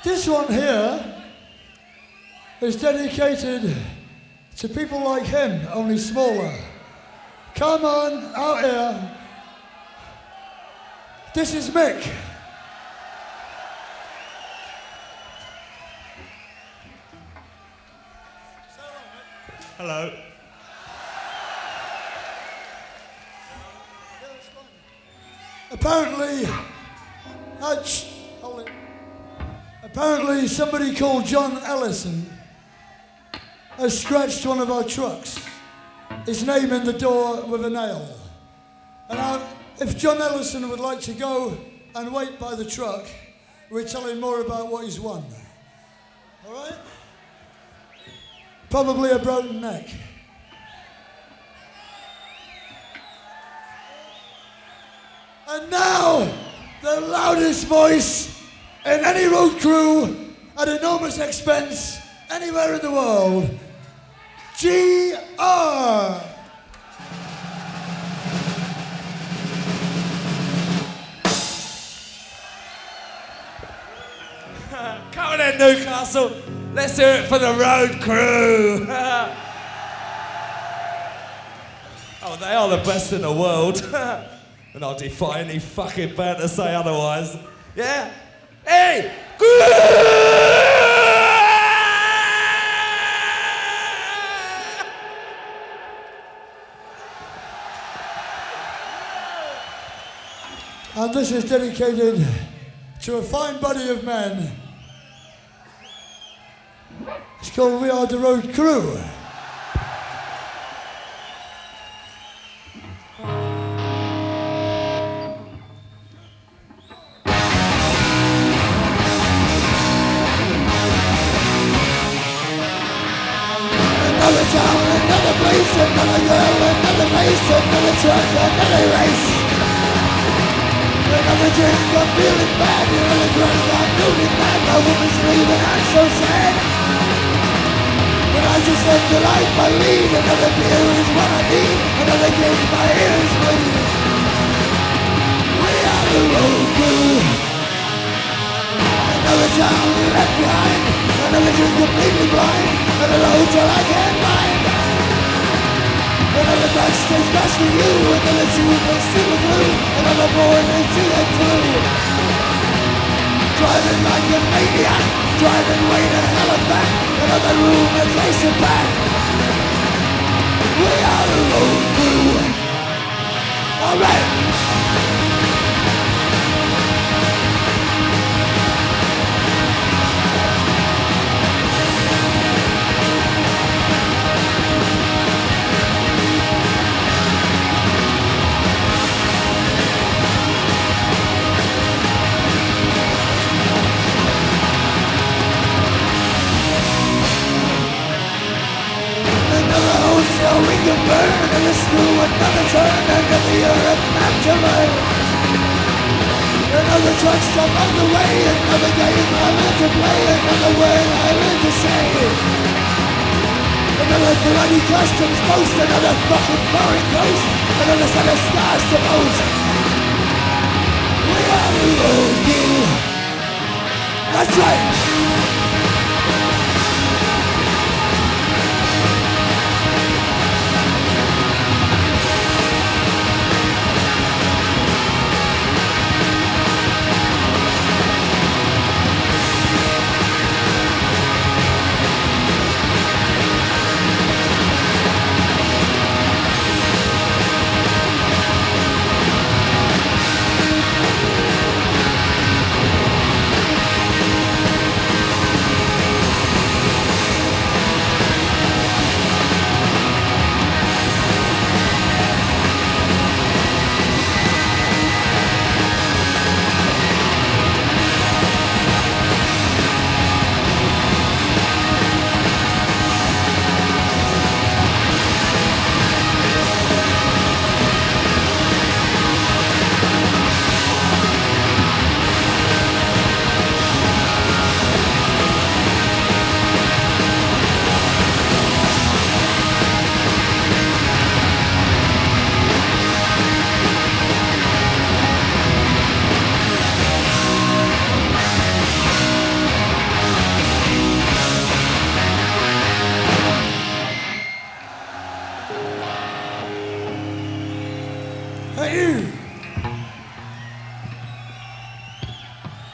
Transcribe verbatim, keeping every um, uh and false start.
This one here is dedicated to people like him, only smaller. Come on, out here. This is Mick. Hello. Apparently, uh, sh- hold it. Apparently somebody called John Ellison has scratched one of our trucks. His name in the door with a nail. And I, if John Ellison would like to go and wait by the truck, we'll tell him more about what he's won. All right? Probably a broken neck. And now, the loudest voice in any road crew at enormous expense anywhere in the world, G R. Come on in, Newcastle. Let's hear it for the road crew. Oh, they are the best in the world. And I'll defy any fucking band to say otherwise. Yeah? Hey! And this is dedicated to a fine body of men. It's called We Are the Road Crew. Another town, another place, another girl, another place, another truck, another race. Another drink, I'm feeling bad, another drunk, I'm feeling bad. My woman's leaving, I'm so sad. But I just let the life I lead. Another beer is what I need. Another gig, my ears bleed. We are the road crew. Another town left behind. Another drink completely blind. Another hotel I can't find. Another backstage pass for you. Another toothpaste to the glue. Another born into the two. Driving like a maniac. Driving way to hell and back. Another room and lace it back. We are the road crew. Alright. We can burn another screw, another turn, another Europe map to learn. Another truck stop on the way, another game I learned to play, another word I learned to say. Another bloody customs post, another fucking foreign coast, another set of stars to post. We are the road crew. That's right. Thank you.